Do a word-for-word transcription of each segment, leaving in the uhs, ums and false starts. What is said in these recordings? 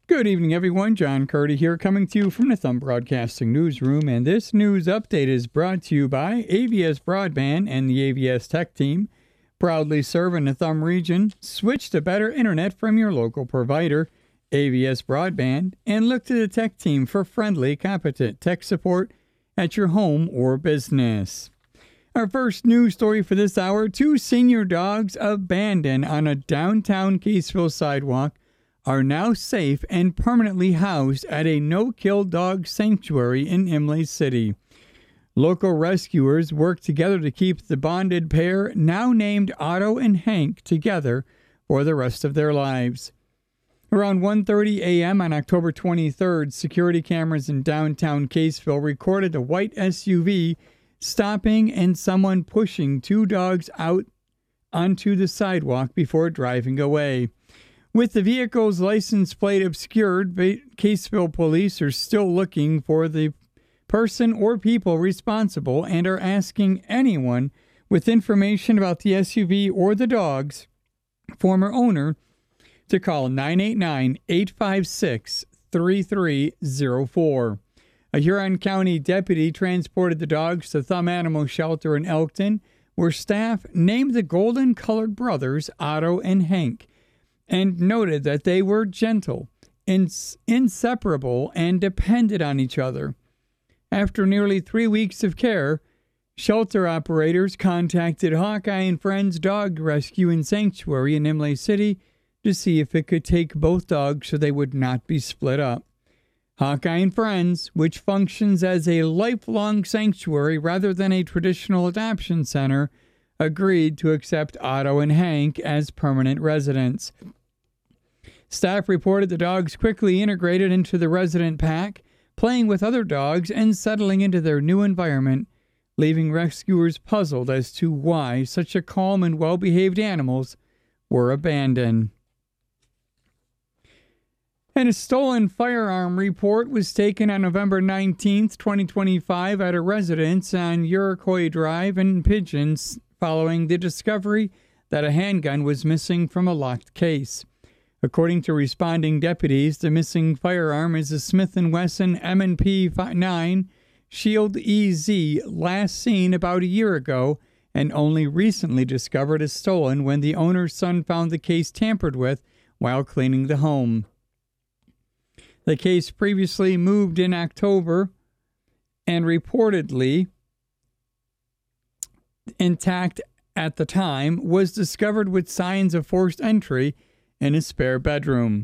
Good evening, everyone. John Curdy here, coming to you from the Thumb Broadcasting Newsroom, and this news update is brought to you by A V S Broadband and the A V S Tech Team. Proudly serving the Thumb region. Switch to better internet from your local provider, A V S Broadband, and look to the Tech Team for friendly, competent tech support at your home or business. Our first news story for this hour: two senior dogs abandoned on a downtown Caseville sidewalk are now safe and permanently housed at a no-kill dog sanctuary in Imlay City. Local rescuers worked together to keep the bonded pair, now named Otto and Hank, together for the rest of their lives. Around one thirty a.m. on October twenty-third, security cameras in downtown Caseville recorded a white S U V stopping and someone pushing two dogs out onto the sidewalk before driving away. With the vehicle's license plate obscured, Caseville police are still looking for the person or people responsible and are asking anyone with information about the S U V or the dog's former owner to call nine eight nine, eight five six, three three zero four. A Huron County deputy transported the dogs to Thumb Animal Shelter in Elkton, where staff named the golden-colored brothers Otto and Hank, and noted that they were gentle, ins- inseparable, and depended on each other. After nearly three weeks of care, shelter operators contacted Hawkeye and Friends Dog Rescue and Sanctuary in Imlay City to see if it could take both dogs so they would not be split up. Hawkeye and Friends, which functions as a lifelong sanctuary rather than a traditional adoption center, agreed to accept Otto and Hank as permanent residents. Staff reported the dogs quickly integrated into the resident pack, playing with other dogs and settling into their new environment, leaving rescuers puzzled as to why such a calm and well-behaved animals were abandoned. And a stolen firearm report was taken on November nineteenth, twenty twenty-five at a residence on Iroquois Drive in Pigeons, following the discovery that a handgun was missing from a locked case. According to responding deputies, the missing firearm is a Smith and Wesson M and P nine Shield E Z, last seen about a year ago and only recently discovered as stolen when the owner's son found the case tampered with while cleaning the home. The case, previously moved in October and reportedly intact at the time, was discovered with signs of forced entry in a spare bedroom.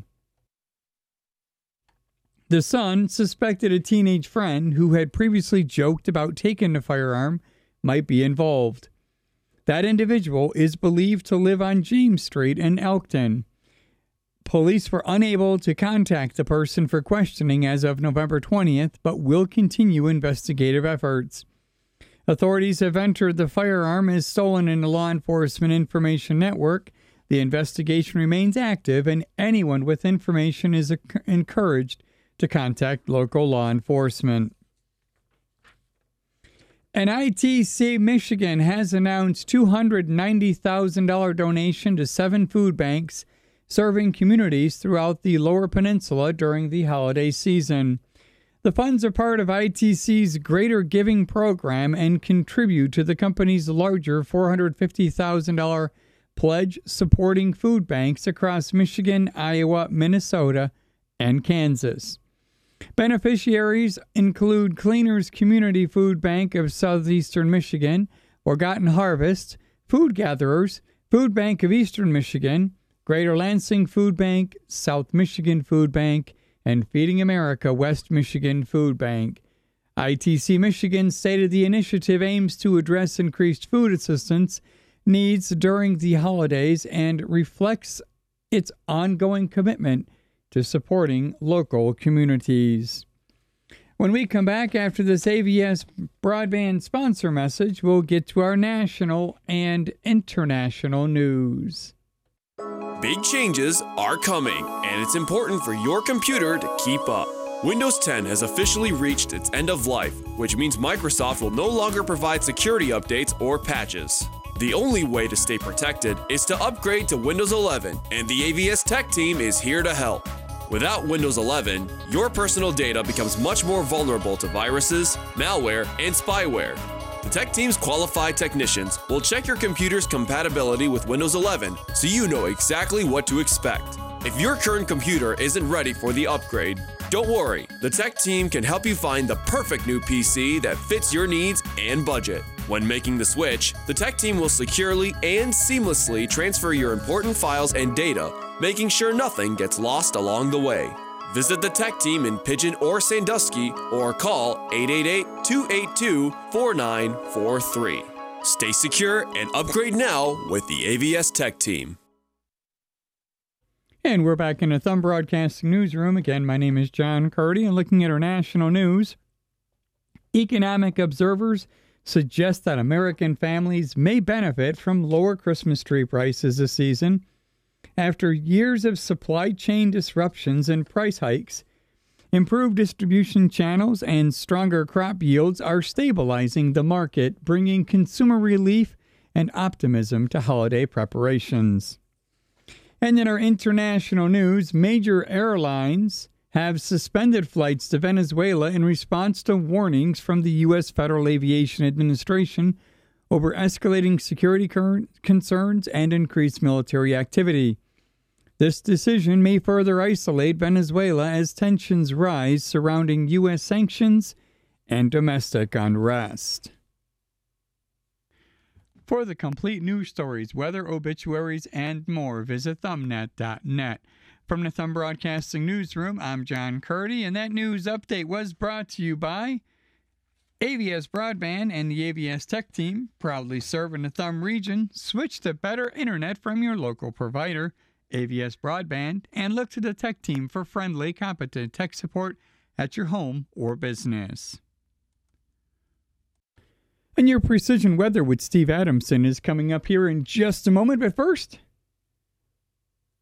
The son suspected a teenage friend who had previously joked about taking the firearm might be involved. That individual is believed to live on James Street in Elkton. Police were unable to contact the person for questioning as of November twentieth, but will continue investigative efforts. Authorities have entered the firearm as stolen in the law enforcement information network. The investigation remains active, and anyone with information is encouraged to contact local law enforcement. And I T C Michigan has announced two hundred ninety thousand dollars donation to seven food banks serving communities throughout the Lower Peninsula during the holiday season. The funds are part of I T C's Greater Giving program and contribute to the company's larger four hundred fifty thousand dollars pledge supporting food banks across Michigan, Iowa, Minnesota, and Kansas. Beneficiaries include Cleaners Community Food Bank of Southeastern Michigan, Forgotten Harvest, Food Gatherers, Food Bank of Eastern Michigan, Greater Lansing Food Bank, South Michigan Food Bank, and Feeding America West Michigan Food Bank. I T C Michigan stated the initiative aims to address increased food assistance needs during the holidays and reflects its ongoing commitment to supporting local communities. When we come back after this A V S broadband sponsor message, we'll get to our national and international news. Big changes are coming, and it's important for your computer to keep up. Windows ten has officially reached its end of life, which means Microsoft will no longer provide security updates or patches. The only way to stay protected is to upgrade to Windows eleven, and the A V S Tech Team is here to help. Without Windows eleven, your personal data becomes much more vulnerable to viruses, malware, and spyware. The tech team's qualified technicians will check your computer's compatibility with Windows eleven so you know exactly what to expect. If your current computer isn't ready for the upgrade, don't worry. The tech team can help you find the perfect new P C that fits your needs and budget. When making the switch, the tech team will securely and seamlessly transfer your important files and data, making sure nothing gets lost along the way. Visit the tech team in Pigeon or Sandusky or call eight eight eight, two eight two, four nine four three. Stay secure and upgrade now with the A V S Tech Team. And we're back in the Thumb Broadcasting Newsroom. Again, my name is John Curdy, and looking at our national news, economic observers suggest that American families may benefit from lower Christmas tree prices this season. After years of supply chain disruptions and price hikes, improved distribution channels and stronger crop yields are stabilizing the market, bringing consumer relief and optimism to holiday preparations. And in our international news, major airlines have suspended flights to Venezuela in response to warnings from the U S Federal Aviation Administration over escalating security concerns and increased military activity. This decision may further isolate Venezuela as tensions rise surrounding U S sanctions and domestic unrest. For the complete news stories, weather, obituaries, and more, visit thumbnet dot net. From the Thumb Broadcasting Newsroom, I'm John Curdy, and that news update was brought to you by A V S Broadband and the A V S Tech Team, proudly serving the Thumb region. Switch to better internet from your local provider, A V S Broadband, and look to the Tech Team for friendly, competent tech support at your home or business. And your Precision Weather with Steve Adamson is coming up here in just a moment. But first,